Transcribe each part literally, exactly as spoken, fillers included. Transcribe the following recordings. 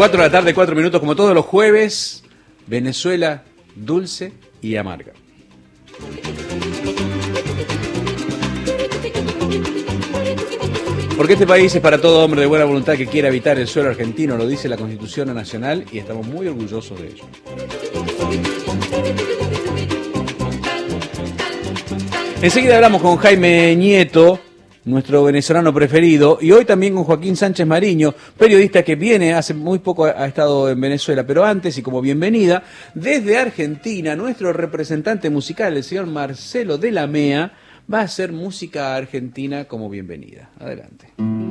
cuatro de la tarde, cuatro minutos, como todos los jueves, Venezuela dulce y amarga. Porque este país es para todo hombre de buena voluntad que quiera habitar el suelo argentino, lo dice la Constitución Nacional y estamos muy orgullosos de ello. Enseguida hablamos con Jaime Nieto, nuestro venezolano preferido, y hoy también con Joaquín Sánchez Mariño, periodista que viene, hace muy poco ha estado en Venezuela, pero antes, y como bienvenida, desde Argentina, nuestro representante musical, el señor Marcelo de la Mea, va a hacer música argentina como bienvenida. Adelante.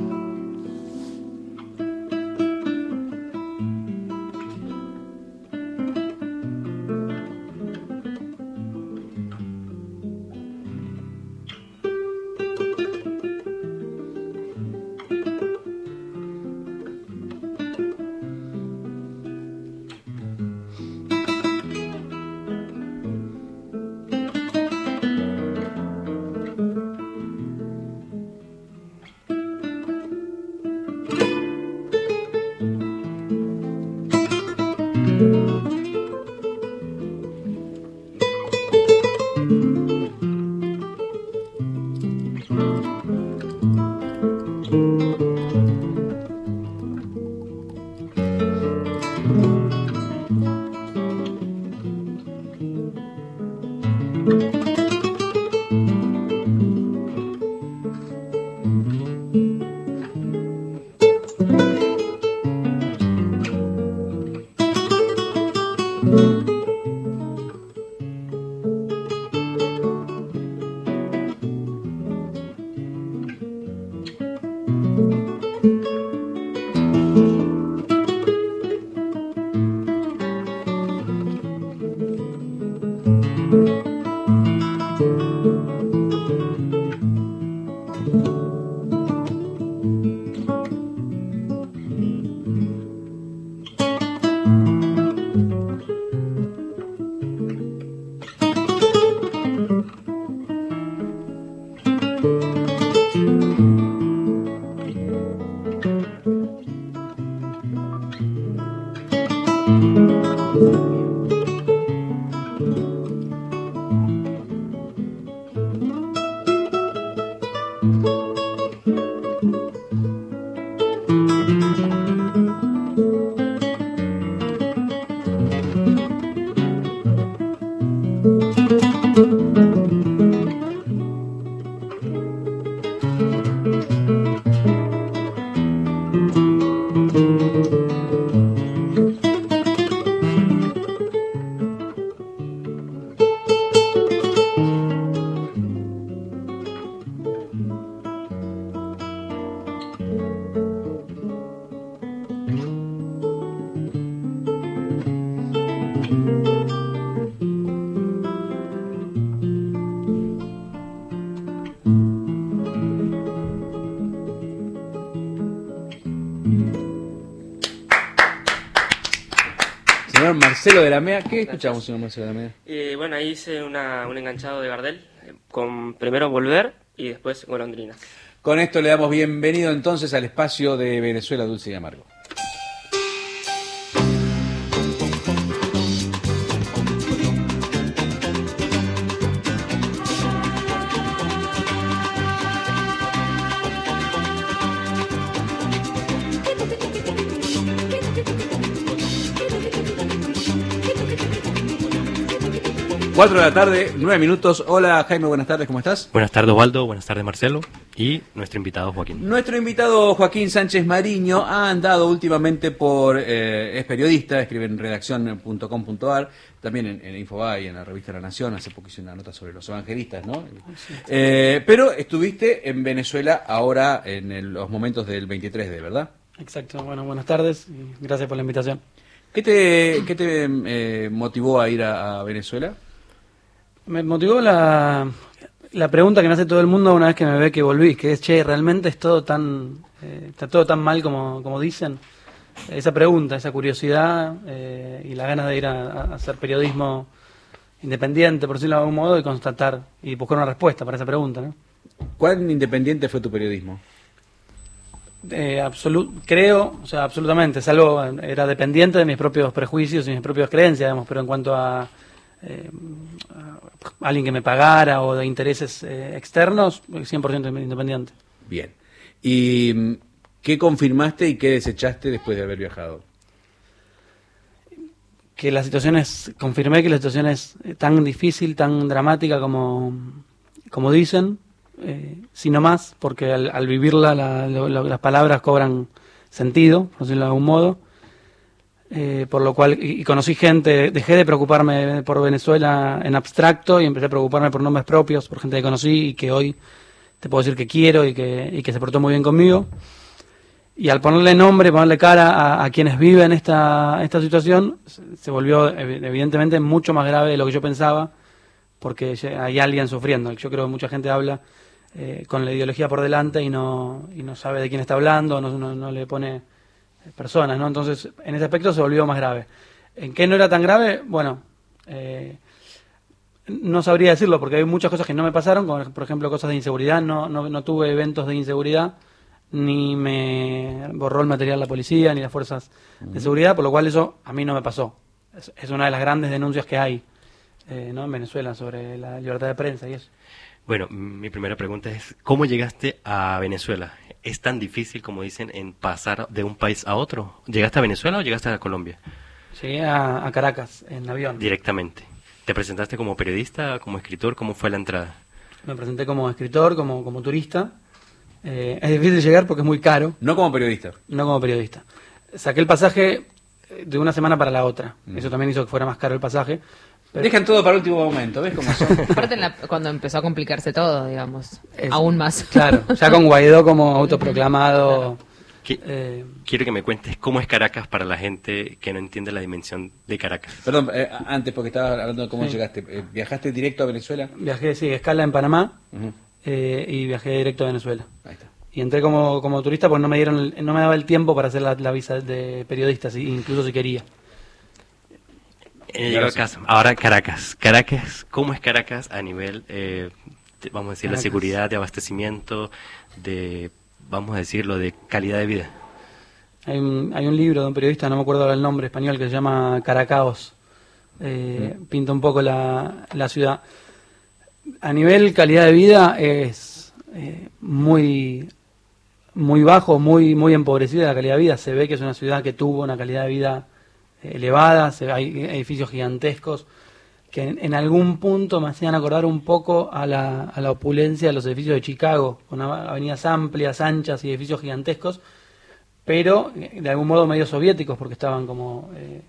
Señor Marcelo de la Mea, ¿qué escuchamos, señor Marcelo de la Mea? Eh, bueno, ahí hice una, un enganchado de Gardel, eh, con primero Volver y después Golondrina. Con esto le damos bienvenido entonces al espacio de Venezuela Dulce y Amargo. cuatro de la tarde, nueve minutos. Hola Jaime, buenas tardes, ¿cómo estás? Buenas tardes Osvaldo, buenas tardes Marcelo y nuestro invitado Joaquín. Nuestro invitado Joaquín Sánchez Mariño ha andado últimamente por, eh, es periodista, escribe en redacción punto com punto ar, también en, en Infobae y en la revista La Nación, hace poco hice una nota sobre los evangelistas, ¿no? Sí, sí. Eh, pero estuviste en Venezuela ahora en el, los momentos del veintitrés de, ¿verdad? Exacto, bueno, buenas tardes y gracias por la invitación. ¿Qué te, qué te eh, motivó a ir a, a Venezuela? Me motivó la, la pregunta que me hace todo el mundo una vez que me ve que volví, que es, che, ¿realmente es todo tan, eh, está todo tan mal como, como dicen? Esa pregunta, esa curiosidad eh, y la ganas de ir a, a hacer periodismo independiente, por decirlo de algún modo, y constatar y buscar una respuesta para esa pregunta, ¿no? ¿Cuán independiente fue tu periodismo? Eh, absolu- creo, o sea, absolutamente, salvo era dependiente de mis propios prejuicios y mis propias creencias, digamos, pero en cuanto a, eh, a alguien que me pagara o de intereses eh, externos, cien por ciento independiente. Bien. ¿Y qué confirmaste y qué desechaste después de haber viajado? Que la situación es, confirmé que la situación es tan difícil, tan dramática como, como dicen, eh, sino más, porque al, al vivirla la, la, las palabras cobran sentido, por decirlo de algún modo, eh, por lo cual, y, y conocí gente, dejé de preocuparme por Venezuela en abstracto y empecé a preocuparme por nombres propios, por gente que conocí y que hoy te puedo decir que quiero y que, y que se portó muy bien conmigo. Y al ponerle nombre, ponerle cara a, a quienes viven esta, esta situación, se volvió evidentemente mucho más grave de lo que yo pensaba, porque hay alguien sufriendo. Yo creo que mucha gente habla eh, con la ideología por delante y no, y no sabe de quién está hablando, no, no, no le pone personas, ¿no? Entonces, en ese aspecto se volvió más grave. ¿En qué no era tan grave? Bueno, eh, no sabría decirlo, porque hay muchas cosas que no me pasaron, como por ejemplo cosas de inseguridad, no, no, no tuve eventos de inseguridad, ni me borró el material la policía, ni las fuerzas de seguridad, por lo cual eso a mí no me pasó. Es, es una de las grandes denuncias que hay eh, ¿no? en Venezuela sobre la libertad de prensa y eso. Bueno, mi primera pregunta es, ¿cómo llegaste a Venezuela? ¿Es tan difícil, como dicen, en pasar de un país a otro? ¿Llegaste a Venezuela o llegaste a Colombia? Llegué a, a Caracas, en avión. Directamente. ¿Te presentaste como periodista, como escritor? ¿Cómo fue la entrada? Me presenté como escritor, como, como turista. Eh, es difícil llegar porque es muy caro. No como periodista. No como periodista. Saqué el pasaje de una semana para la otra. Mm. Eso también hizo que fuera más caro el pasaje. Pero... Dejan todo para el último momento, ¿ves cómo son? Aparte en la, cuando empezó a complicarse todo, digamos, es, aún más. Claro, ya con Guaidó como autoproclamado. ¿Qué, eh, quiero que me cuentes cómo es Caracas para la gente que no entiende la dimensión de Caracas. Perdón, eh, antes porque estaba hablando de cómo sí. llegaste. Eh, ¿Viajaste directo a Venezuela? Viajé, sí, escala en Panamá uh-huh. eh, y viajé directo a Venezuela. Ahí está. Y entré como, como turista porque no me dieron el, no me daba el tiempo para hacer la, la visa de periodista, si, incluso si quería. Eh, llegó el caso. Ahora Caracas. Caracas, ¿cómo es Caracas a nivel, eh, de, vamos a decir, Caracas. La seguridad, de abastecimiento, de, vamos a decirlo, de calidad de vida? Hay un, hay un libro de un periodista, no me acuerdo el nombre español, que se llama Caracaos. Eh, mm. Pinta un poco la, la ciudad. A nivel calidad de vida es eh, muy... muy bajo, muy muy empobrecida la calidad de vida. Se ve que es una ciudad que tuvo una calidad de vida elevada, se, hay edificios gigantescos que en, en algún punto me hacían acordar un poco a la, a la opulencia de los edificios de Chicago, con avenidas amplias, anchas y edificios gigantescos, pero de algún modo medio soviéticos, porque estaban como eh,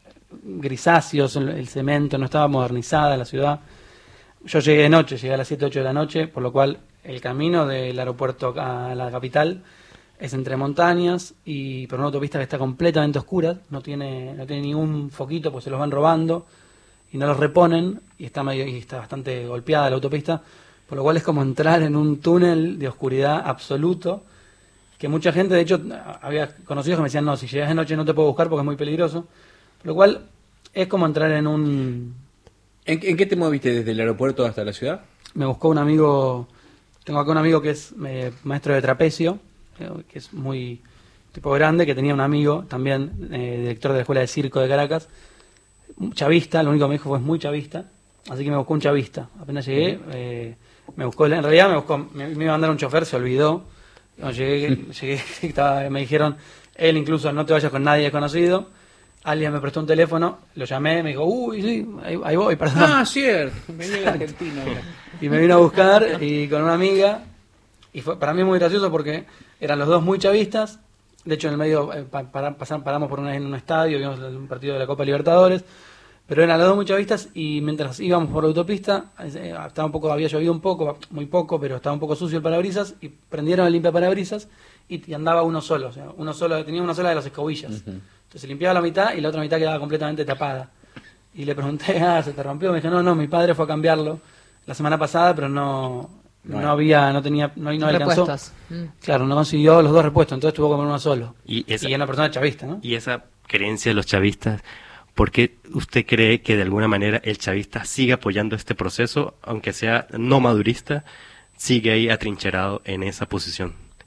grisáceos, el, el cemento, no estaba modernizada la ciudad. Yo llegué de noche, llegué a las siete, ocho de la noche, por lo cual el camino del aeropuerto a la capital es entre montañas y por una autopista que está completamente oscura, no tiene no tiene ningún foquito, pues se los van robando y no los reponen y está medio y está bastante golpeada la autopista, por lo cual es como entrar en un túnel de oscuridad absoluto, que mucha gente, de hecho, había conocidos que me decían, no, si llegas de noche no te puedo buscar porque es muy peligroso, por lo cual es como entrar en un... ¿En, en qué te moviste desde el aeropuerto hasta la ciudad? Me buscó un amigo, tengo acá un amigo que es eh, maestro de trapecio, que es muy tipo grande, que tenía un amigo también, eh, director de la Escuela de Circo de Caracas, chavista, lo único que me dijo fue muy chavista, así que me buscó un chavista. Apenas llegué, eh, me buscó, en realidad me buscó, me, me iba a mandar un chofer, se olvidó. Cuando llegué, llegué estaba, me dijeron, él incluso, no te vayas con nadie desconocido. Alguien me prestó un teléfono, lo llamé, me dijo, uy, sí, ahí, ahí voy, perdón. Ah, cierto, vení de Argentina. Y me vino a buscar y con una amiga. Y fue para mí muy gracioso porque eran los dos muy chavistas. De hecho, en el medio eh, para, pasamos, paramos por una, en un estadio, vimos un partido de la Copa Libertadores. Pero eran los dos muy chavistas y mientras íbamos por la autopista, eh, estaba un poco, había llovido un poco, muy poco, pero estaba un poco sucio el parabrisas y prendieron el limpiaparabrisas y, y andaba uno solo. O sea, uno solo tenía una sola de las escobillas. Uh-huh. Entonces se limpiaba la mitad y la otra mitad quedaba completamente tapada. Y le pregunté, ah, ¿se te rompió? Me dijo, no, no, mi padre fue a cambiarlo la semana pasada, pero no... No, no había, no tenía, no, no alcanzó. Mm. Claro, no consiguió los dos repuestos, entonces tuvo que comer uno solo. Y, esa, y una persona chavista, ¿no? Y esa creencia de los chavistas, ¿por qué usted cree que de alguna manera el chavista sigue apoyando este proceso, aunque sea no madurista, sigue ahí atrincherado en esa posición?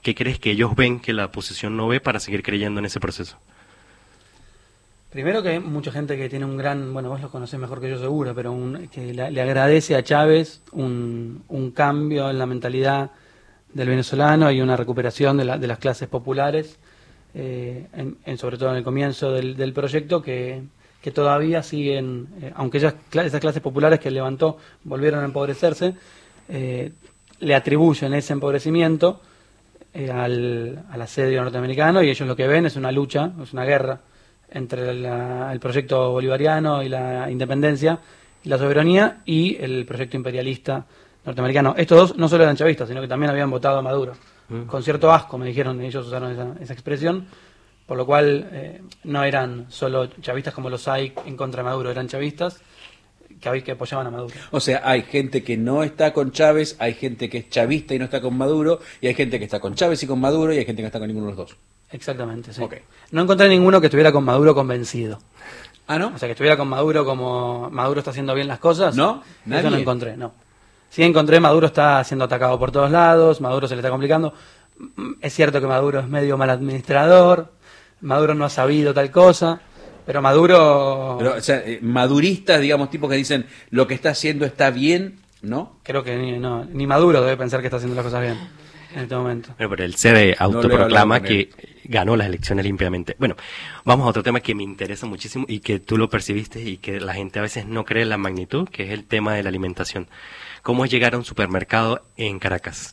¿Qué crees que ellos ven que la oposición no ve para seguir creyendo en ese proceso? Primero que hay mucha gente que tiene un gran, bueno, vos lo conocés mejor que yo seguro, pero un, que le, le agradece a Chávez un, un cambio en la mentalidad del venezolano y una recuperación de, la, de las clases populares, eh, en, en, sobre todo en el comienzo del, del proyecto, que, que todavía siguen, eh, aunque esas, esas clases populares que levantó volvieron a empobrecerse, eh, le atribuyen ese empobrecimiento eh, al, al asedio norteamericano, y ellos lo que ven es una lucha, es una guerra entre la, el proyecto bolivariano y la independencia y la soberanía y el proyecto imperialista norteamericano. Estos dos no solo eran chavistas, sino que también habían votado a Maduro. Mm. Con cierto asco, me dijeron, ellos usaron esa, esa expresión, por lo cual eh, no eran solo chavistas como los hay en contra de Maduro, eran chavistas que, que apoyaban a Maduro. O sea, hay gente que no está con Chávez, hay gente que es chavista y no está con Maduro, y hay gente que está con Chávez y con Maduro, y hay gente que no está con ninguno de los dos. Exactamente, sí. Okay. No encontré ninguno que estuviera con Maduro convencido. ¿Ah, no? O sea, que estuviera con Maduro como Maduro está haciendo bien las cosas. ¿No? ¿Nadie? Eso no encontré, no. Sí encontré, Maduro está siendo atacado por todos lados, Maduro se le está complicando. Es cierto que Maduro es medio mal administrador, Maduro no ha sabido tal cosa, pero Maduro... Pero, o sea, eh, maduristas, digamos, tipos que dicen lo que está haciendo está bien, ¿no? Creo que ni, no, ni Maduro debe pensar que está haciendo las cosas bien en este momento. Bueno, pero él se autoproclama no que ganó las elecciones limpiamente. Bueno, vamos a otro tema que me interesa muchísimo y que tú lo percibiste y que la gente a veces no cree en la magnitud, que es el tema de la alimentación. ¿Cómo es llegar a un supermercado en Caracas?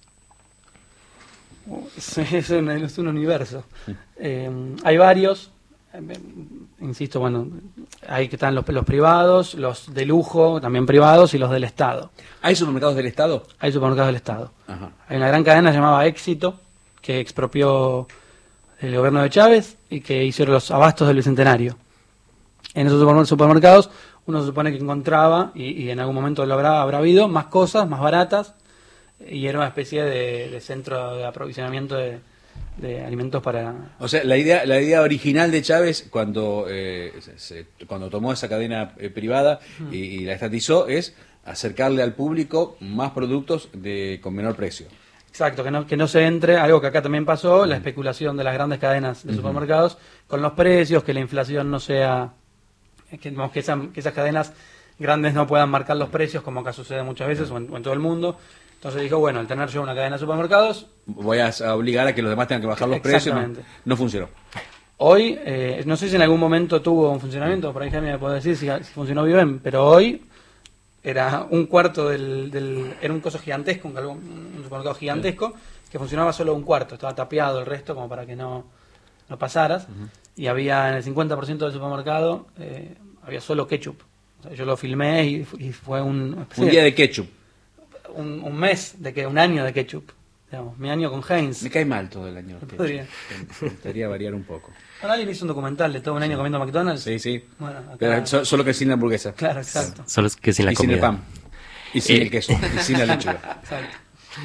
Es un, es un universo. Eh, hay varios, eh, insisto, bueno, hay que están los, los privados, los de lujo, también privados, y los del Estado. ¿Hay supermercados del Estado? Hay supermercados del Estado. Ajá. Hay una gran cadena llamada Éxito, que expropió el gobierno de Chávez y que hicieron los abastos del Bicentenario. En esos supermercados uno se supone que encontraba, y, y en algún momento lo habrá, habrá habido, más cosas, más baratas, y era una especie de, de centro de aprovisionamiento de, de alimentos para... O sea, la idea la idea original de Chávez cuando eh, se, se, cuando tomó esa cadena eh, privada uh-huh. y, y la estatizó es acercarle al público más productos de con menor precio. Exacto, que no, que no se entre, algo que acá también pasó, uh-huh. la especulación de las grandes cadenas de uh-huh. supermercados con los precios, que la inflación no sea... Que, que, esa, que esas cadenas grandes no puedan marcar los precios, como acá sucede muchas veces o en, o en todo el mundo. Entonces dijo, bueno, al tener yo una cadena de supermercados... Voy a obligar a que los demás tengan que bajar los precios. No, no funcionó. Hoy, eh, no sé si en algún momento tuvo un funcionamiento, por ahí Jaime me puede decir si, si funcionó bien, pero hoy era un cuarto del... del era un coso gigantesco, un, un supermercado gigantesco, sí. que funcionaba solo un cuarto, estaba tapiado el resto como para que no, no pasaras. Uh-huh. Y había en el cincuenta por ciento del supermercado, eh, había solo ketchup. O sea, yo lo filmé y, y fue un... Un día de ketchup. Un, un mes, de que un año de ketchup. Digamos, mi año con Heinz. Me cae mal todo el año. Podría. Me gustaría variar un poco. Ahora alguien hizo un documental de todo un año sí. comiendo McDonald's. Sí, sí. Bueno, acá... Pero so, solo que sin la hamburguesa. Claro, exacto. Solo que sin la y comida. sin el pan. Y sin eh. el queso. Y sin la lechuga. Exacto.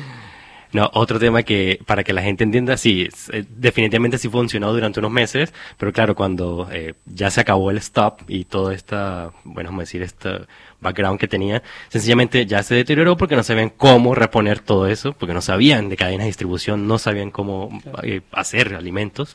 No, otro tema que, para que la gente entienda, sí, eh, definitivamente sí funcionó durante unos meses, pero claro, cuando eh, ya se acabó el stop y todo esta, bueno, vamos a decir, este background que tenía, sencillamente ya se deterioró porque no sabían cómo reponer todo eso, porque no sabían de cadenas de distribución, no sabían cómo eh, hacer alimentos.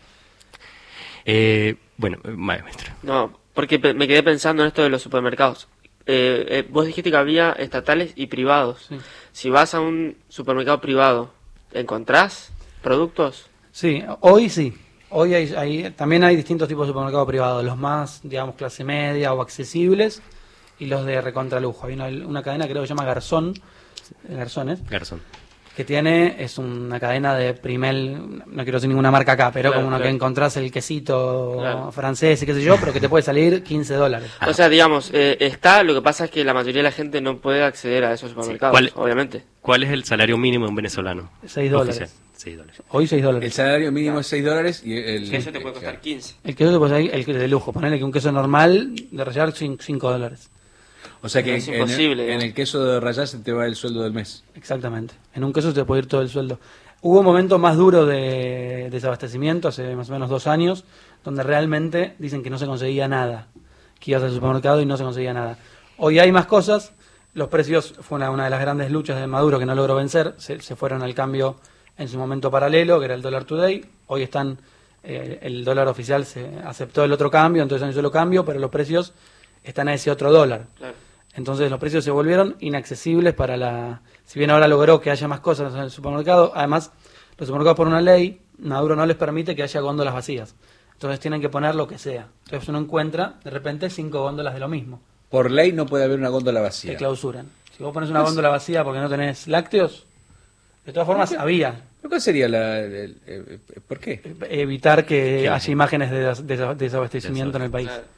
Eh, bueno, maestro. No, porque me quedé pensando en esto de los supermercados. Eh, eh, vos dijiste que había estatales y privados. Sí. Si vas a un supermercado privado, ¿encontrás productos? Sí, hoy sí. Hoy hay, hay, también hay distintos tipos de supermercados privados, los más, digamos, clase media o accesibles y los de recontralujo. Hay una, una cadena creo que se llama Garzón, Garzones. Garzón. Que tiene, es una cadena de primer, no quiero decir ninguna marca acá, pero claro, como una claro. que encontrás el quesito claro. francés y qué sé yo, pero que te puede salir quince dólares. O sea, digamos, eh, está, lo que pasa es que la mayoría de la gente no puede acceder a esos supermercados, sí. ¿Cuál, obviamente. ¿Cuál es el salario mínimo de un venezolano? seis dólares. seis dólares. Hoy seis dólares. El salario mínimo es seis dólares y el... El queso te puede costar quince. El queso te puede salir, el de lujo, ponele que un queso normal de rallar cinco dólares. O sea que es en, imposible, el, en el queso de rallar se te va el sueldo del mes. Exactamente. En un queso se te puede ir todo el sueldo. Hubo un momento más duro de desabastecimiento, hace más o menos dos años, donde realmente dicen que no se conseguía nada. Que ibas al supermercado y no se conseguía nada. Hoy hay más cosas. Los precios fue una, una de las grandes luchas de Maduro que no logró vencer. Se, se fueron al cambio en su momento paralelo, que era el dólar today. Hoy están, eh, el dólar oficial se aceptó el otro cambio, entonces hay un solo cambio, pero los precios están a ese otro dólar. Claro. Entonces los precios se volvieron inaccesibles para la... Si bien ahora logró que haya más cosas en el supermercado, además los supermercados por una ley, Maduro no les permite que haya góndolas vacías. Entonces tienen que poner lo que sea. Entonces uno encuentra de repente cinco góndolas de lo mismo. Por ley no puede haber una góndola vacía. Te clausuran. Si vos pones una góndola vacía porque no tenés lácteos, de todas formas ¿Qué? había. ¿Cuál sería la... El, el, el, ¿Por qué? Evitar que haya imágenes de, des, de desabastecimiento en el país. Claro.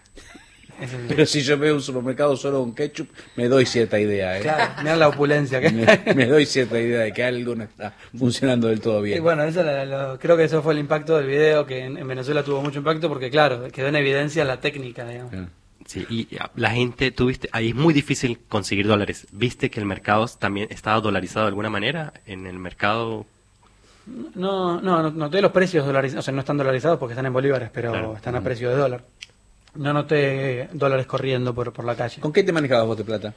Pero si yo veo un supermercado solo con ketchup, me doy cierta idea. ¿eh? Claro, mira la opulencia. Que me, me doy cierta idea de que algo no está funcionando del todo bien. Y bueno, eso lo, lo, creo que eso fue el impacto del video, que en, en Venezuela tuvo mucho impacto porque, claro, quedó en evidencia la técnica, digamos. Claro. Sí, y la gente, tuviste, ahí es muy difícil conseguir dólares. ¿Viste que el mercado también estaba dolarizado de alguna manera? En el mercado... No, no, no noté los precios dolarizados, o sea, no están dolarizados porque están en bolívares, pero claro. están a precio de dólar. No noté dólares corriendo por, por la calle. ¿Con qué te manejabas vos de plata?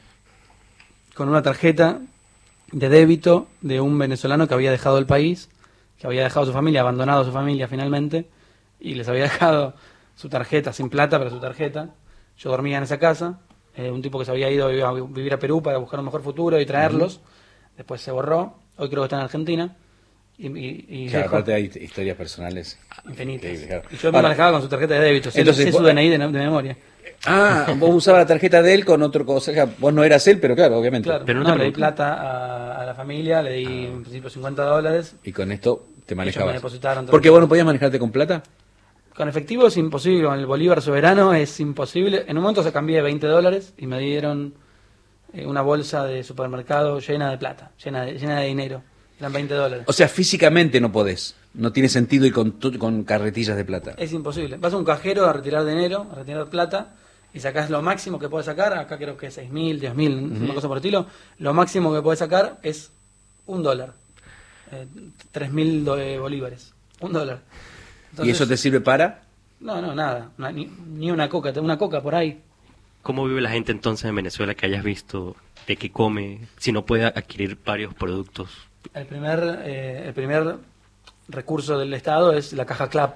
Con una tarjeta de débito de un venezolano que había dejado el país, que había dejado su familia, abandonado su familia finalmente, y les había dejado su tarjeta, sin plata, pero su tarjeta. Yo dormía en esa casa, eh, un tipo que se había ido a vivir a Perú para buscar un mejor futuro y traerlos. Uh-huh. Después se borró, hoy creo que está en Argentina. Y, y, y claro, aparte hay historias personales infinitas. Claro. Y yo me Ahora, manejaba con su tarjeta de débito, entonces sé su D N I de, de memoria. Ah, vos usabas la tarjeta de él con otro cosa, vos no eras él, pero claro, obviamente. Claro, pero no, no le di plata a, a la familia, le di ah. en principio cincuenta dólares. Y con esto te manejabas. Me depositaron ¿Por qué vos no podías manejarte con plata? Con efectivo es imposible, con el bolívar soberano es imposible. En un momento se cambié veinte dólares y me dieron eh, una bolsa de supermercado llena de plata, llena de, llena de dinero. Eran veinte dólares. O sea, físicamente no podés. No tiene sentido ir con, con carretillas de plata. Es imposible. Vas a un cajero a retirar dinero, a retirar plata, y sacás lo máximo que podés sacar. Acá creo que es seis mil, diez mil, uh-huh. una cosa por el estilo. Lo máximo que podés sacar es un dólar. Eh, tres mil do- bolívares. Un dólar. Entonces, ¿y eso te sirve para? No, no, nada. No, ni, ni una coca. Una coca por ahí. ¿Cómo vive la gente entonces en Venezuela que hayas visto? ¿De qué come? Si no puede adquirir varios productos. El primer, eh, el primer recurso del Estado es la caja CLAP.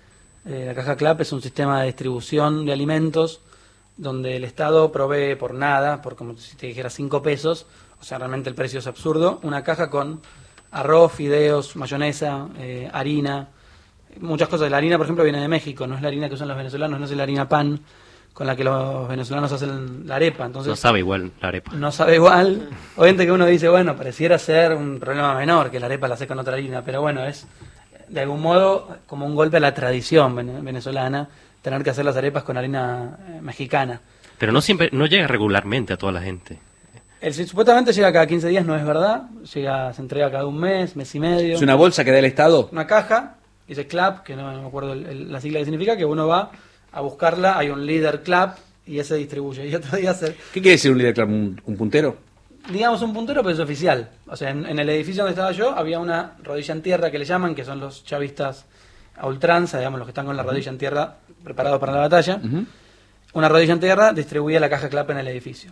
Eh, la caja CLAP es un sistema de distribución de alimentos donde el Estado provee por nada, por como si te dijera cinco pesos, o sea, realmente el precio es absurdo, una caja con arroz, fideos, mayonesa, eh, harina, muchas cosas. La harina, por ejemplo, viene de México, no es la harina que usan los venezolanos, no es la harina pan con la que los venezolanos hacen la arepa. Entonces, no sabe igual la arepa. No sabe igual. Obviamente que uno dice, bueno, pareciera ser un problema menor que la arepa la hace con otra harina, pero bueno, es de algún modo como un golpe a la tradición venezolana tener que hacer las arepas con harina eh, mexicana. Pero no siempre, no llega regularmente a toda la gente. El, supuestamente llega cada quince días, no es verdad. Llega, se entrega cada un mes, mes y medio. ¿Es una bolsa que da el Estado? Una caja, dice CLAP, que no, no me acuerdo el, el, la sigla que significa, que uno va a buscarla, hay un líder CLAP y ese distribuye. Y otro día se... ¿Qué quiere decir un líder CLAP? ¿Un, un puntero? Digamos un puntero, pero es oficial. O sea, en, en el edificio donde estaba yo había una rodilla en tierra que le llaman, que son los chavistas a ultranza, digamos, los que están con la rodilla en tierra preparados para la batalla. Uh-huh. Una rodilla en tierra distribuía la caja CLAP en el edificio.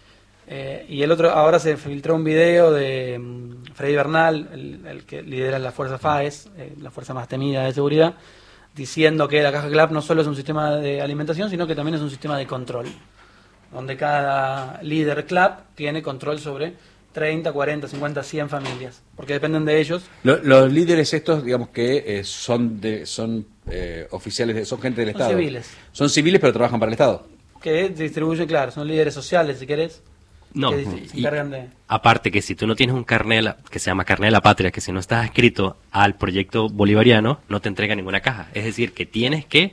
Eh, y el otro, ahora se filtró un video de um, Freddy Bernal, el, el que lidera la fuerza FAES, eh, la fuerza más temida de seguridad, diciendo que la caja CLAP no solo es un sistema de alimentación, sino que también es un sistema de control, donde cada líder CLAP tiene control sobre treinta, cuarenta, cincuenta, cien familias, porque dependen de ellos. Los, los líderes estos, digamos que eh, son de, son eh, oficiales, de, son gente del son Estado. Son civiles. Son civiles, pero trabajan para el Estado. Que distribuyen, claro, son líderes sociales, si querés. No, que se encargan de... aparte que si tú no tienes un carnet de la, que se llama carnet de la patria, que si no estás inscrito al proyecto bolivariano, no te entrega ninguna caja. Es decir, que tienes que,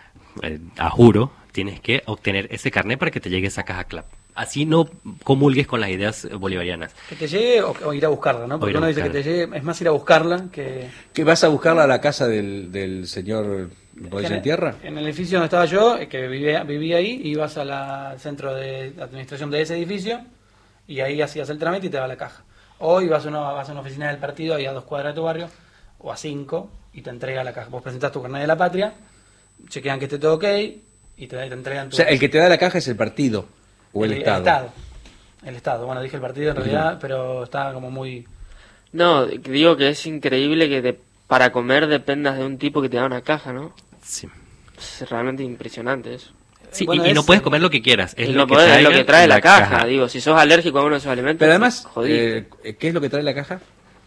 eh, a juro, tienes que obtener ese carnet para que te llegue esa caja CLAP. Así no comulgues con las ideas bolivarianas. Que te llegue o, o ir a buscarla, ¿no? Porque uno dice que te llegue, es más ir a buscarla que... ¿Que vas a buscarla a la casa del, del señor Rodilla en Tierra? En el edificio donde estaba yo, que vivía, vivía ahí, ibas al centro de administración de ese edificio y ahí hacías el trámite y te daba la caja. O ibas a una, vas a una oficina del partido ahí a dos cuadras de tu barrio, o a cinco, y te entrega la caja. Vos presentás tu carnet de la patria, chequean que esté todo ok, y te, te entregan tu... O sea, el que te da la caja es el partido. ¿O el, el Estado? El Estado. El Estado. Bueno, dije el partido en realidad, uh-huh. pero está como muy No, digo que es increíble que te, para comer dependas de un tipo que te da una caja, ¿no? Sí. Es realmente impresionante eso. Sí, Bueno, y, y no es- puedes comer lo que quieras. Es Y lo no que podés, es traiga lo que trae la, la caja. caja. Digo, si sos alérgico a uno de esos alimentos, Pero además, jodiste. eh, ¿qué es lo que trae la caja?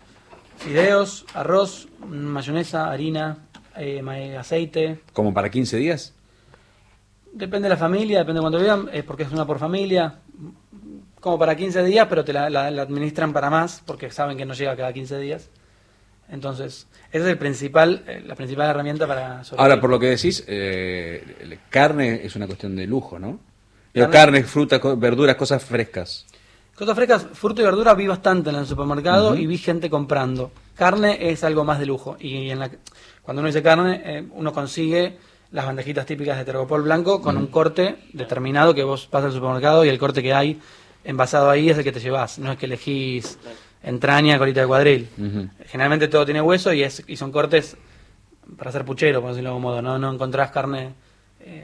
Fideos, arroz, mayonesa, harina, eh, ma- aceite. ¿Como para quince días? Depende de la familia, depende de cuánto vivan, es porque es una por familia. Como para quince días, pero te la, la- la administran para más, porque saben que no llega cada quince días. Entonces, esa es el principal, eh, la principal herramienta para sobrevivir. Ahora, por lo que decís, eh, el- carne es una cuestión de lujo, ¿no? Digo, Carne- carne, fruta, co- verduras, cosas frescas. Cosas frescas, fruta y verdura vi bastante en el supermercado Ujú. y vi gente comprando. Carne es algo más de lujo. Y en la, cuando uno dice carne, eh, uno consigue las bandejitas típicas de Tergopol blanco con un corte determinado que vos vas al supermercado y el corte que hay envasado ahí es el que te llevas. No es que elegís entraña, colita de cuadril. Ujú. Generalmente todo tiene hueso y es y son cortes para hacer puchero, por decirlo de algún modo. No, no encontrás carne, eh,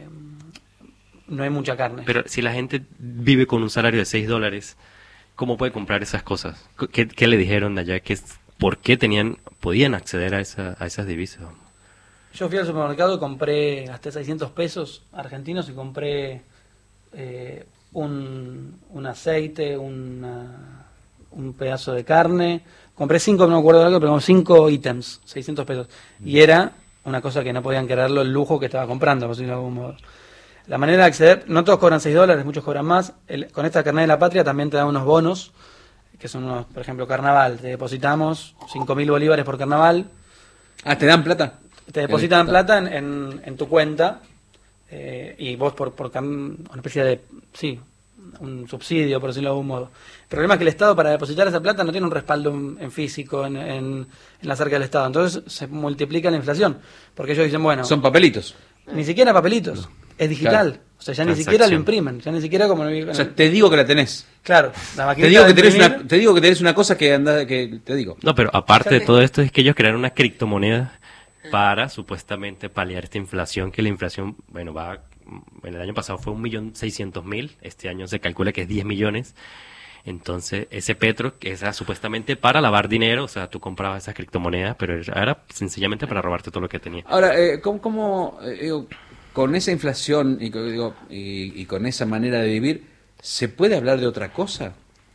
no hay mucha carne. Pero si la gente vive con un salario de seis dólares, ¿cómo puede comprar esas cosas? ¿Qué, qué le dijeron de allá? ¿Qué, es- ¿Por qué tenían, podían acceder a, esa, a esas divisas? Yo fui al supermercado, compré, gasté seiscientos pesos argentinos y compré eh, un, un aceite, una, un pedazo de carne. Compré cinco, no me acuerdo de algo, pero como cinco ítems, seiscientos pesos. Y era una cosa que no podían creerlo, el lujo que estaba comprando, por decirlo de algún modo. La manera de acceder, no todos cobran seis dólares, muchos cobran más. El- con esta carnet de la patria también te dan unos bonos, que son unos, por ejemplo, carnaval. Te depositamos cinco mil bolívares por carnaval. Ah, ¿te dan plata? Te depositan plata en, en, en tu cuenta eh, y vos por, por cam- una especie de, sí, un subsidio, por decirlo de algún modo. El problema es que el Estado para depositar esa plata no tiene un respaldo en, en físico, en, en, en la cerca del Estado. Entonces se multiplica la inflación, porque ellos dicen, bueno, Son papelitos. ni siquiera papelitos, es digital. Claro. O sea, ya ni siquiera lo Transacción. imprimen, ya ni siquiera como... O sea, te digo que la tenés. Claro, la Te maquinita digo de que tenés imprimir- una, te digo que tenés una cosa que anda, que te digo. No, pero aparte de todo esto es que ellos crearon una criptomoneda para supuestamente paliar esta inflación, que la inflación, bueno, va, bueno, el año pasado fue un millón seiscientos mil, este año se calcula que es diez millones. Entonces, ese petro, que era supuestamente para lavar dinero, o sea, tú comprabas esas criptomonedas, pero era sencillamente para robarte todo lo que tenía. Ahora, eh, ¿cómo, cómo, eh, digo, con esa inflación y, co- digo, y, y con esa manera de vivir, ¿se puede hablar de otra cosa?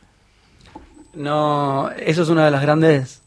No, eso es uno de los grandes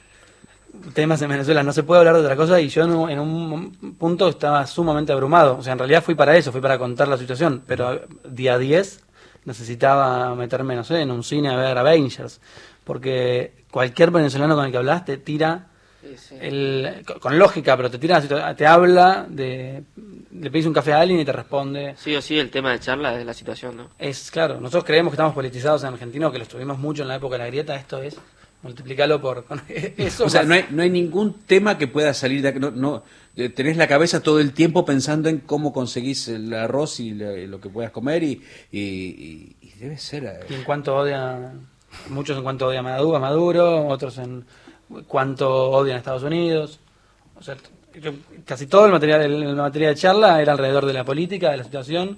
temas en Venezuela. No se puede hablar de otra cosa y yo en un, en un punto estaba sumamente abrumado. O sea, en realidad fui para eso, fui para contar la situación. Pero día diez necesitaba meterme, no sé, en un cine a ver Avengers. Porque cualquier venezolano con el que hablas te tira, Sí, sí. el, con- con lógica, pero te tira, la situa- te habla, de, le pides un café a alguien y te responde. Sí o sí, el tema de charla es la situación, ¿no? Es claro, nosotros creemos que estamos politizados en Argentina, o que lo estuvimos mucho en la época de la grieta. Esto es multiplicarlo por con eso. O sea, más- no hay, no hay ningún tema que pueda salir de aquí. No, no, eh, tenés la cabeza todo el tiempo pensando en cómo conseguís el arroz y la- lo que puedas comer y, y, y- y debe ser... eh, y en cuanto odia, muchos en cuanto odia a Maduro, a Maduro, otros en cuanto odian a Estados Unidos. O sea, yo- casi todo el material, el materia de charla era alrededor de la política, de la situación.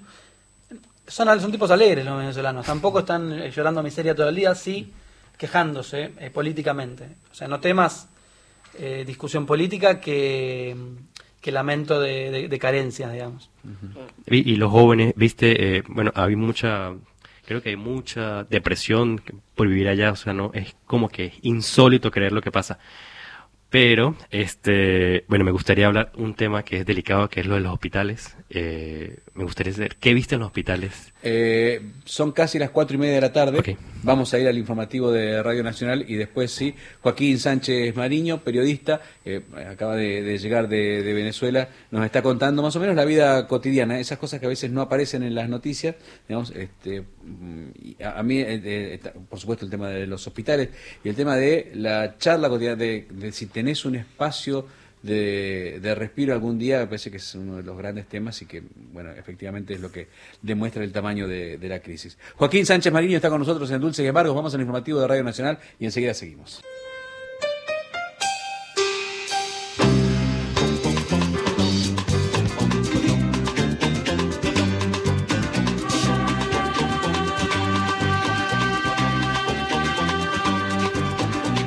Son, son tipos alegres los venezolanos, tampoco están eh, llorando miseria todo el día, sí quejándose eh, políticamente. O sea, no temas eh, discusión política que, que lamento de, de- de carencias, digamos. Y, y los jóvenes, viste, eh, bueno, había mucha, creo que hay mucha depresión por vivir allá, o sea, no, es como que insólito creer lo que pasa. Pero, este, bueno, me gustaría hablar un tema que es delicado, que es lo de los hospitales. Eh, me gustaría saber, ¿qué viste en los hospitales? Eh, son casi las cuatro y media de la tarde. Ok. Vamos a ir al informativo de Radio Nacional y después sí, Joaquín Sánchez Mariño, periodista, eh, acaba de, de llegar de, de Venezuela, nos está contando más o menos la vida cotidiana, esas cosas que a veces no aparecen en las noticias, digamos, este, mm, y a, a mí, eh, eh, está, por supuesto, el tema de los hospitales y el tema de la charla cotidiana, de, de si tenés un espacio de, de respiro algún día, me parece que es uno de los grandes temas y que, bueno, efectivamente es lo que demuestra el tamaño de, de la crisis. Joaquín Sánchez Mariño está con nosotros en Dulce y Embargos, vamos al informativo de Radio Nacional y enseguida seguimos.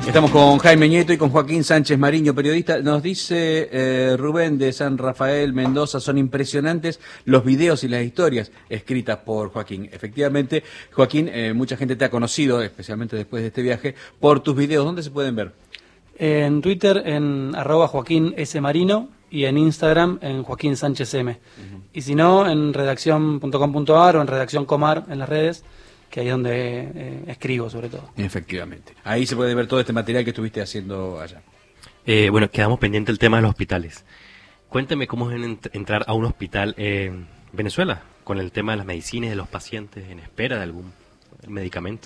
Estamos con Jaime Nieto y con Joaquín Sánchez Mariño, periodista. Nos dice eh, Rubén de San Rafael, Mendoza, son impresionantes los videos y las historias escritas por Joaquín. Efectivamente, Joaquín, eh, mucha gente te ha conocido, especialmente después de este viaje, por tus videos. ¿Dónde se pueden ver? En Twitter, en arroba Joaquín S. Marino, y en Instagram, en Joaquín Sánchez M. Uh-huh. Y si no, en redacción punto com punto a r o en redacción Comar en las redes, que ahí es donde eh, escribo sobre todo. Efectivamente. Ahí se puede ver todo este material que estuviste haciendo allá. Eh, bueno, quedamos pendiente del tema de los hospitales. Cuénteme cómo es ent- entrar a un hospital en Venezuela, con el tema de las medicinas y de los pacientes en espera de algún medicamento.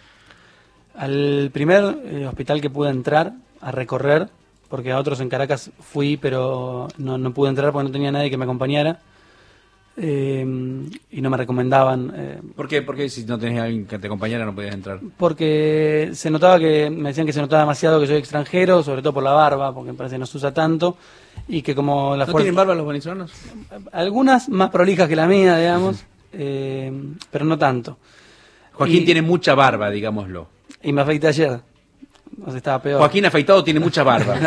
Al primer eh, hospital que pude entrar a recorrer, porque a otros en Caracas fui, pero no, no pude entrar porque no tenía nadie que me acompañara. Eh, y no me recomendaban. Eh, ¿Por qué? ¿Por qué si no tenías a alguien que te acompañara no podías entrar? Porque se notaba que, me decían que se notaba demasiado que soy extranjero, sobre todo por la barba, porque me parece que no se usa tanto, y que como la ¿No fuerza... tienen barba los venezolanos? Algunas más prolijas que la mía, digamos, eh, pero no tanto. Joaquín Y- tiene mucha barba, digámoslo. Y me afeité ayer, o sea, estaba peor. Joaquín afeitado tiene mucha barba.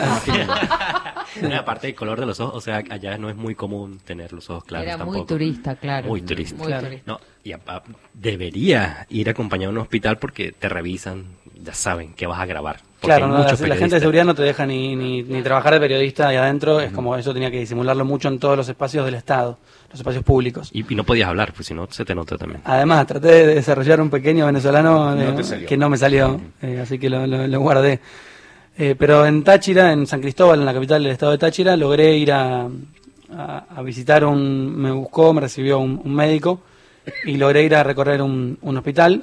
No, aparte del color de los ojos, o sea, allá no es muy común tener los ojos claros Era tampoco. muy turista, claro. Muy turista. Muy Claro. turista. No, y a- a- debería ir acompañado a un hospital porque te revisan, ya saben que vas a grabar. Porque Claro, hay no, la, muchos la gente de periodistas. seguridad no te deja ni, ni, ni trabajar de periodista ahí adentro, es como eso tenía que disimularlo mucho en todos los espacios del Estado, los espacios públicos. Y, y no podías hablar, pues si no se te nota también. Además, traté de desarrollar un pequeño venezolano No eh, te salió. que no me salió, eh, así que lo, lo- lo guardé. Eh, pero en Táchira, en San Cristóbal, en la capital del estado de Táchira, logré ir a, a- a visitar un... Me buscó, me recibió un, un médico y logré ir a recorrer un, un hospital.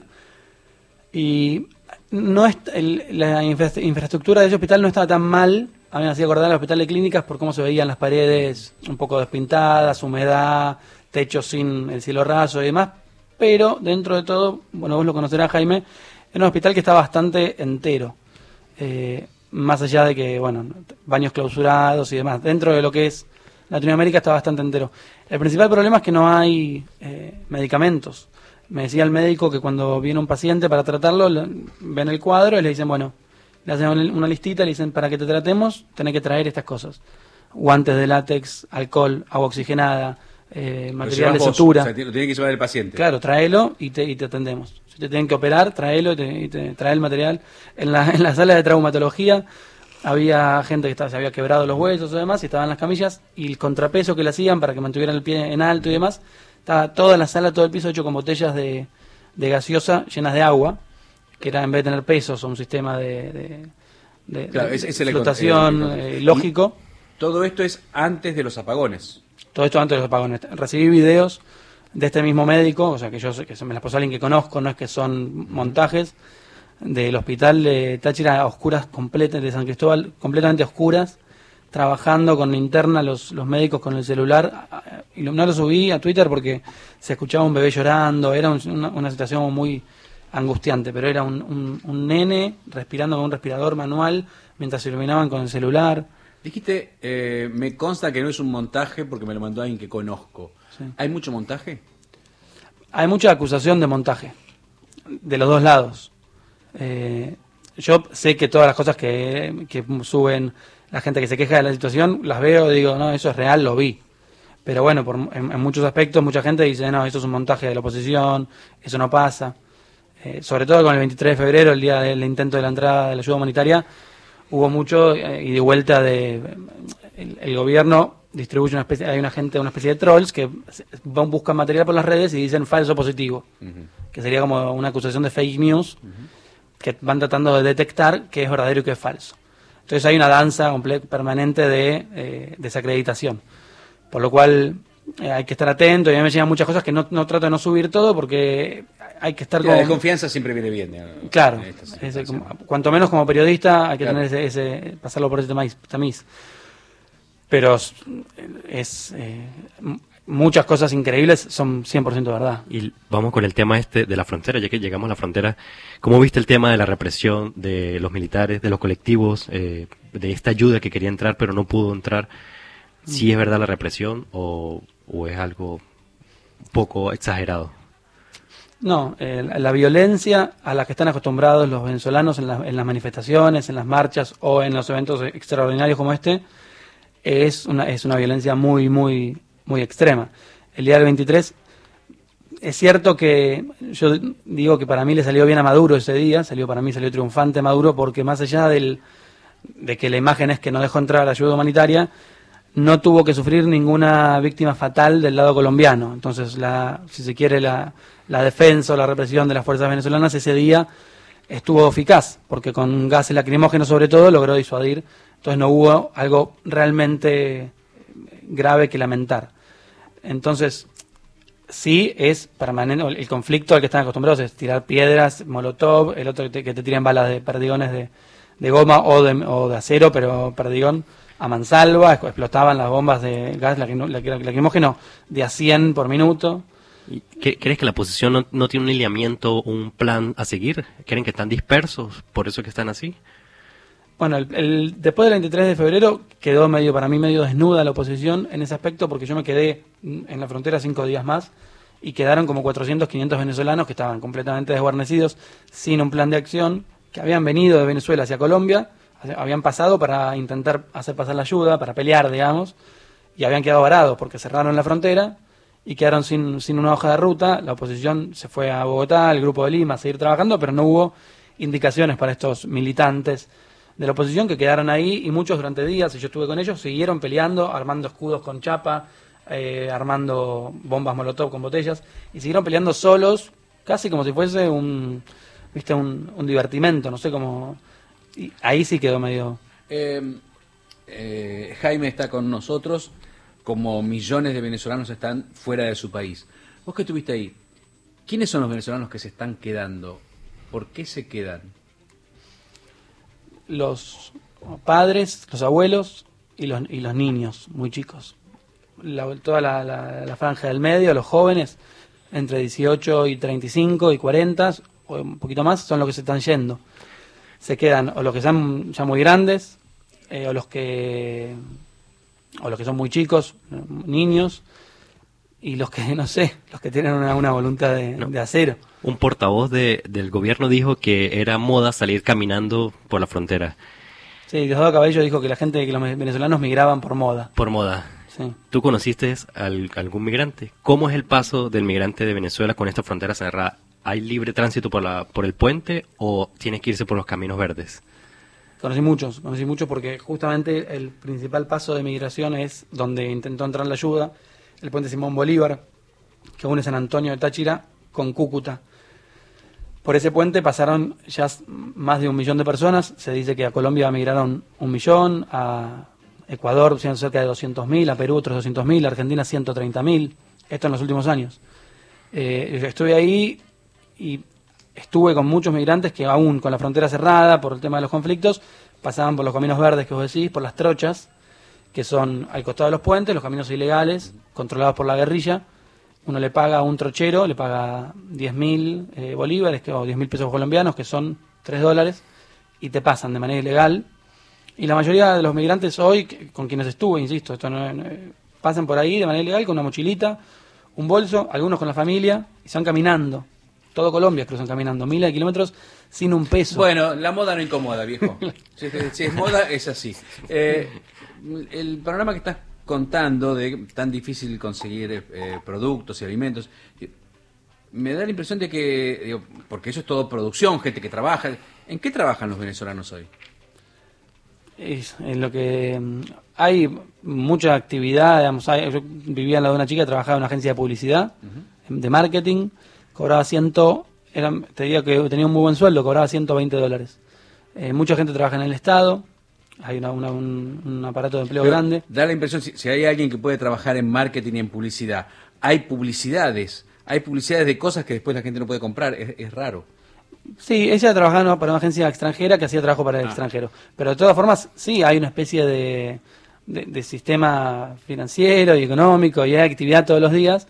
Y no es, el- la infra- infraestructura de ese hospital no estaba tan mal. A mí me hacía acordar al hospital de clínicas por cómo se veían las paredes un poco despintadas, humedad, techo sin el cielo raso y demás. Pero dentro de todo, bueno, vos lo conocerás, Jaime, era un hospital que está bastante entero. Eh, más allá de que, bueno, baños clausurados y demás. Dentro de lo que es Latinoamérica está bastante entero. El principal problema es que no hay eh, medicamentos. Me decía el médico que cuando viene un paciente para tratarlo, le- ven el cuadro y le dicen, bueno, le hacen una- una listita, le dicen, para que te tratemos, tenés que traer estas cosas. Guantes de látex, alcohol, agua oxigenada, eh, Lo material de llevas vos, sutura. o sea, lo tiene que llevar el paciente. Claro, tráelo y te, y te atendemos. Si te tienen que operar, tráelo y te, y te trae el material. En la, en la sala de traumatología había gente que estaba, se había quebrado los huesos y demás, y estaban en las camillas, y el contrapeso que le hacían para que mantuvieran el pie en alto y demás, estaba toda la sala, todo el piso hecho con botellas de, de gaseosa llenas de agua, que era en vez de tener pesos, un sistema de, de, de- Claro, de ese es el- flotación el- eh, lógico. Todo esto es antes de los apagones. Todo esto antes de los apagones. Recibí videos de este mismo médico, o sea, que yo sé que se me las pasó alguien que conozco, no es que son montajes, del hospital de Táchira a oscuras, completas, de San Cristóbal, completamente oscuras, trabajando con linterna los, los médicos con el celular. Y no lo subí a Twitter porque se escuchaba un bebé llorando, era un- una, una situación muy angustiante, pero era un, un, un nene respirando con un respirador manual mientras se iluminaban con el celular. Dijiste, eh, me consta que no es un montaje porque me lo mandó alguien que conozco. Sí. ¿Hay mucho montaje? Hay mucha acusación de montaje, de los dos lados. Eh, yo sé que todas las cosas que, que suben la gente que se queja de la situación, las veo y digo, no, eso es real, lo vi. Pero bueno, por, en, en muchos aspectos mucha gente dice, no, eso es un montaje de la oposición, eso no pasa. Eh, sobre todo con el veintitrés de febrero, el día del intento de la entrada de la ayuda humanitaria, hubo mucho eh, y de vuelta de... El, el gobierno distribuye una especie, hay una gente, una especie de trolls que se- van, buscan material por las redes y dicen falso positivo, que sería como una acusación de fake news, que van tratando de detectar qué es verdadero y qué es falso. Entonces hay una danza comple- permanente de eh, desacreditación, por lo cual eh, hay que estar atento, y a mí me llegan muchas cosas que no, no trato de no subir todo porque hay que estar La como... desconfianza siempre viene bien. eh, Claro, en estas ese, circunstancias. como- cuanto menos como periodista hay que Claro. tener ese, ese- pasarlo por ese tamiz. tamiz. Pero es, es, eh, m- muchas cosas increíbles son cien por ciento verdad. Y vamos con el tema este de la frontera, ya que llegamos a la frontera. ¿Cómo viste el tema de la represión de los militares, de los colectivos, eh, de esta ayuda que quería entrar pero no pudo entrar? ¿Sí es verdad la represión o, o es algo un poco exagerado? No, eh, la violencia a la que están acostumbrados los venezolanos en, la, en las manifestaciones, en las marchas o en los eventos extraordinarios como este, es una, es una violencia muy, muy, muy extrema. El día del veintitrés, es cierto que yo digo que para mí le salió bien a Maduro ese día, salió para mí salió triunfante Maduro, porque más allá del, de que la imagen es que no dejó entrar la ayuda humanitaria, no tuvo que sufrir ninguna víctima fatal del lado colombiano. Entonces, la, si se quiere, la, la defensa o la represión de las fuerzas venezolanas ese día estuvo eficaz, porque con gases lacrimógenos sobre todo logró disuadir. Entonces no hubo algo realmente grave que lamentar. Entonces, sí es permanente, el conflicto al que están acostumbrados es tirar piedras, molotov, el otro que te, que te tiran balas de perdigones de, de goma o de, o de acero, pero perdigón a mansalva, explotaban las bombas de gas lacrimógeno de a cien por minuto. ¿Crees que la oposición no, no tiene un lineamiento, un plan a seguir? ¿Creen que están dispersos, por eso que están así? Bueno, el, el, después del veintitrés de febrero quedó medio, para mí, medio desnuda la oposición en ese aspecto, porque yo me quedé en la frontera cinco días más y quedaron como cuatrocientos, quinientos venezolanos que estaban completamente desguarnecidos, sin un plan de acción, que habían venido de Venezuela hacia Colombia, habían pasado para intentar hacer pasar la ayuda, para pelear, digamos, y habían quedado varados porque cerraron la frontera y quedaron sin, sin una hoja de ruta. La oposición se fue a Bogotá, el Grupo de Lima, a seguir trabajando, pero no hubo indicaciones para estos militantes de la oposición que quedaron ahí, y muchos durante días, y yo estuve con ellos, siguieron peleando, armando escudos con chapa, eh, armando bombas molotov con botellas, y siguieron peleando solos, casi como si fuese un, viste, un, un divertimento, no sé cómo. Y ahí sí quedó medio... Eh, eh, Jaime está con nosotros, como millones de venezolanos están fuera de su país. Vos que estuviste ahí, ¿quiénes son los venezolanos que se están quedando? ¿Por qué se quedan? Los padres, los abuelos y los, y los niños muy chicos. La, toda la, la, la franja del medio, los jóvenes, entre dieciocho y treinta y cinco y cuarenta, o un poquito más, son los que se están yendo. Se quedan o los que son ya muy grandes, eh, o los que o los que son muy chicos, niños, y los que, no sé, los que tienen una, una voluntad de, no. de acero. Un portavoz de, del gobierno dijo que era moda salir caminando por la frontera. Sí, Diosdado Cabello dijo que la gente, que los venezolanos migraban por moda. Por moda. Sí. ¿Tú conociste al, algún migrante? ¿Cómo es el paso del migrante de Venezuela con esta frontera cerrada? ¿Hay libre tránsito por, la, por el puente o tienes que irse por los caminos verdes? Conocí muchos, conocí muchos porque justamente el principal paso de migración es donde intentó entrar la ayuda, el puente Simón Bolívar, que une San Antonio de Táchira con Cúcuta. Por ese puente pasaron ya más de un millón de personas. Se dice que a Colombia migraron un millón, a Ecuador cerca de doscientos mil, a Perú otros doscientos mil, a Argentina ciento treinta mil. Esto en los últimos años. Eh, yo estuve ahí y estuve con muchos migrantes que aún con la frontera cerrada por el tema de los conflictos pasaban por los caminos verdes que vos decís, por las trochas, que son al costado de los puentes, los caminos ilegales, controlados por la guerrilla. Uno le paga a un trochero, le paga diez mil eh, bolívares que, o diez mil pesos colombianos, que son tres dólares, y te pasan de manera ilegal. Y la mayoría de los migrantes hoy, que, con quienes estuve, insisto, esto no, no, pasan por ahí de manera ilegal con una mochilita, un bolso, algunos con la familia, y se van caminando. Todo Colombia cruzan caminando, miles de kilómetros sin un peso. Bueno, la moda no incomoda, viejo. Si, si es moda, es así. Eh, el panorama que estás contando de tan difícil conseguir eh, productos y alimentos, me da la impresión de que, digo, porque eso es todo producción, gente que trabaja. ¿En qué trabajan los venezolanos hoy? Es en lo que hay mucha actividad, digamos, hay, yo vivía en la de una chica que trabajaba en una agencia de publicidad, uh-huh. de marketing, cobraba ciento, era, te diría que tenía un muy buen sueldo, cobraba ciento veinte dólares. Eh, mucha gente trabaja en el Estado, hay una, una, un, un aparato de empleo Pero grande. Da la impresión, si, si hay alguien que puede trabajar en marketing y en publicidad, hay publicidades, hay publicidades de cosas que después la gente no puede comprar, es, es raro. Sí, ella trabajaba para una agencia extranjera que hacía trabajo para el ah. extranjero. Pero de todas formas, sí, hay una especie de, de, de sistema financiero y económico y hay actividad todos los días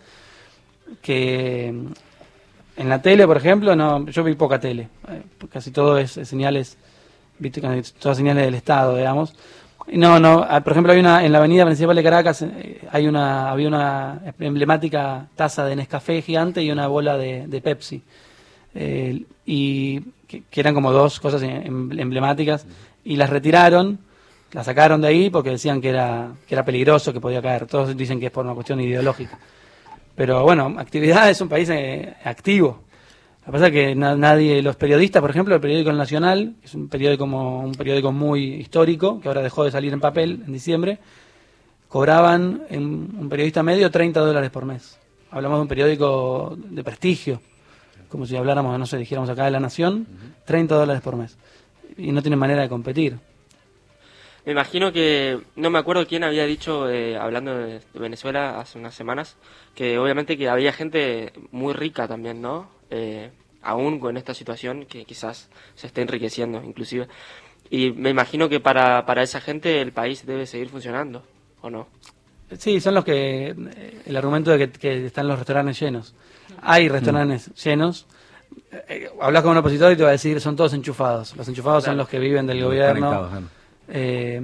que en la tele, por ejemplo, no, yo vi poca tele. Eh, casi todo es, es señales, viste, todas señales del Estado, digamos. No, no, ah, por ejemplo, hay una, en la avenida principal de Caracas eh, hay una, había una emblemática taza de Nescafé gigante y una bola de, de Pepsi. Eh, y que, que eran como dos cosas em- emblemáticas, y las retiraron, las sacaron de ahí porque decían que era, que era peligroso, que podía caer. Todos dicen que es por una cuestión ideológica. Pero bueno, actividad es un país eh, activo. Lo que pasa es que na- nadie, los periodistas, por ejemplo, el periódico El Nacional, que es un periódico, como, un periódico muy histórico, que ahora dejó de salir en papel en diciembre, cobraban en un periodista medio treinta dólares por mes. Hablamos de un periódico de prestigio, como si habláramos, no sé, dijéramos acá de La Nación, treinta dólares por mes. Y no tienen manera de competir. Me imagino que, no me acuerdo quién había dicho, eh, hablando de, de Venezuela hace unas semanas, que obviamente que había gente muy rica también, ¿no? Eh, aún con esta situación que quizás se esté enriqueciendo inclusive. Y me imagino que para, para esa gente el país debe seguir funcionando, ¿o no? Sí, son los que, el argumento de que, que están los restaurantes llenos. Hay restaurantes mm. llenos. Eh, hablas con un opositor y te va a decir, son todos enchufados. Los enchufados claro. son los que viven del gobierno. Eh,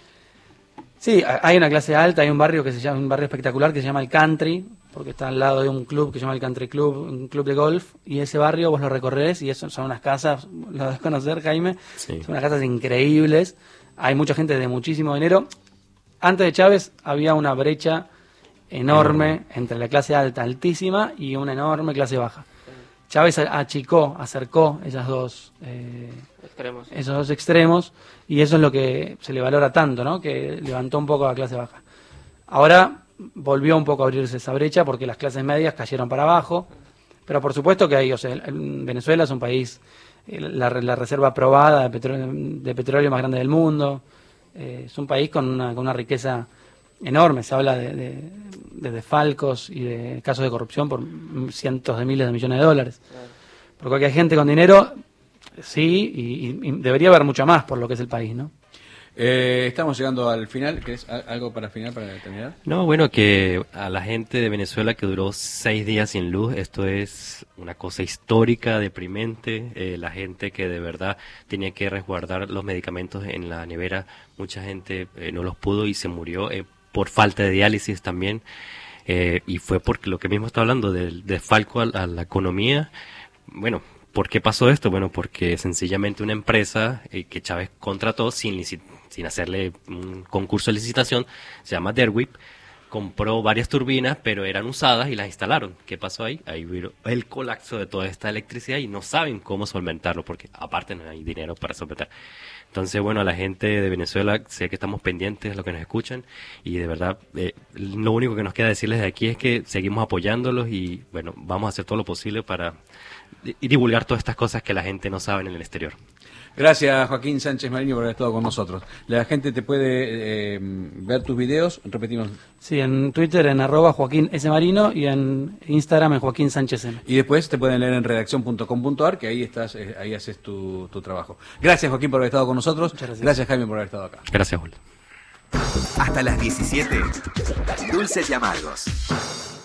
sí, hay una clase alta, hay un barrio que se llama, un barrio espectacular que se llama el Country, porque está al lado de un club que se llama el Country Club, un club de golf, y ese barrio vos lo recorres y eso son unas casas, lo debes conocer, Jaime, sí. Son unas casas increíbles, hay mucha gente de muchísimo dinero. Antes de Chávez había una brecha enorme enorme. entre la clase alta, altísima, y una enorme clase baja. Chávez achicó, acercó esas dos, eh, extremos. esos dos extremos, y eso es lo que se le valora tanto, ¿no? Que levantó un poco a la clase baja. Ahora volvió un poco a abrirse esa brecha porque las clases medias cayeron para abajo, pero por supuesto que hay, o sea, Venezuela es un país, la, la reserva probada de petróleo, de petróleo más grande del mundo, eh, es un país con una, con una riqueza enorme, se habla de, de, de desfalcos y de casos de corrupción por cientos de miles de millones de dólares. Claro. Por cualquier gente con dinero, sí, y, y debería haber mucha más por lo que es el país, ¿no? Eh, estamos llegando al final. ¿Querés algo para el final, para terminar? No, bueno, que a la gente de Venezuela que duró seis días sin luz, esto es una cosa histórica, deprimente. Eh, la gente que de verdad tenía que resguardar los medicamentos en la nevera, mucha gente eh, no los pudo y se murió eh, por falta de diálisis también. Eh, y fue porque lo que mismo está hablando del desfalco a, a la economía. Bueno, ¿por qué pasó esto? Bueno, porque sencillamente una empresa eh, que Chávez contrató sin licitar, sin hacerle un concurso de licitación, se llama Derwip, compró varias turbinas, pero eran usadas y las instalaron. ¿Qué pasó ahí? Ahí vino el colapso de toda esta electricidad y no saben cómo solventarlo, porque aparte no hay dinero para solventar. Entonces, bueno, a la gente de Venezuela, sé que estamos pendientes de lo que nos escuchan y de verdad, eh, lo único que nos queda decirles de aquí es que seguimos apoyándolos y, bueno, vamos a hacer todo lo posible para y divulgar todas estas cosas que la gente no sabe en el exterior. Gracias, Joaquín Sánchez Mariño, por haber estado con nosotros. La gente te puede eh, ver tus videos, repetimos. Sí, en Twitter en arroba Joaquín S. Marino y en Instagram en Joaquín Sánchez M. Y después te pueden leer en redacción punto com punto a r, que ahí estás, eh, ahí haces tu, tu trabajo. Gracias, Joaquín, por haber estado con nosotros. Muchas gracias. Gracias, Jaime, por haber estado acá. Gracias, Julio. Hasta las diecisiete, Dulces y Amargos.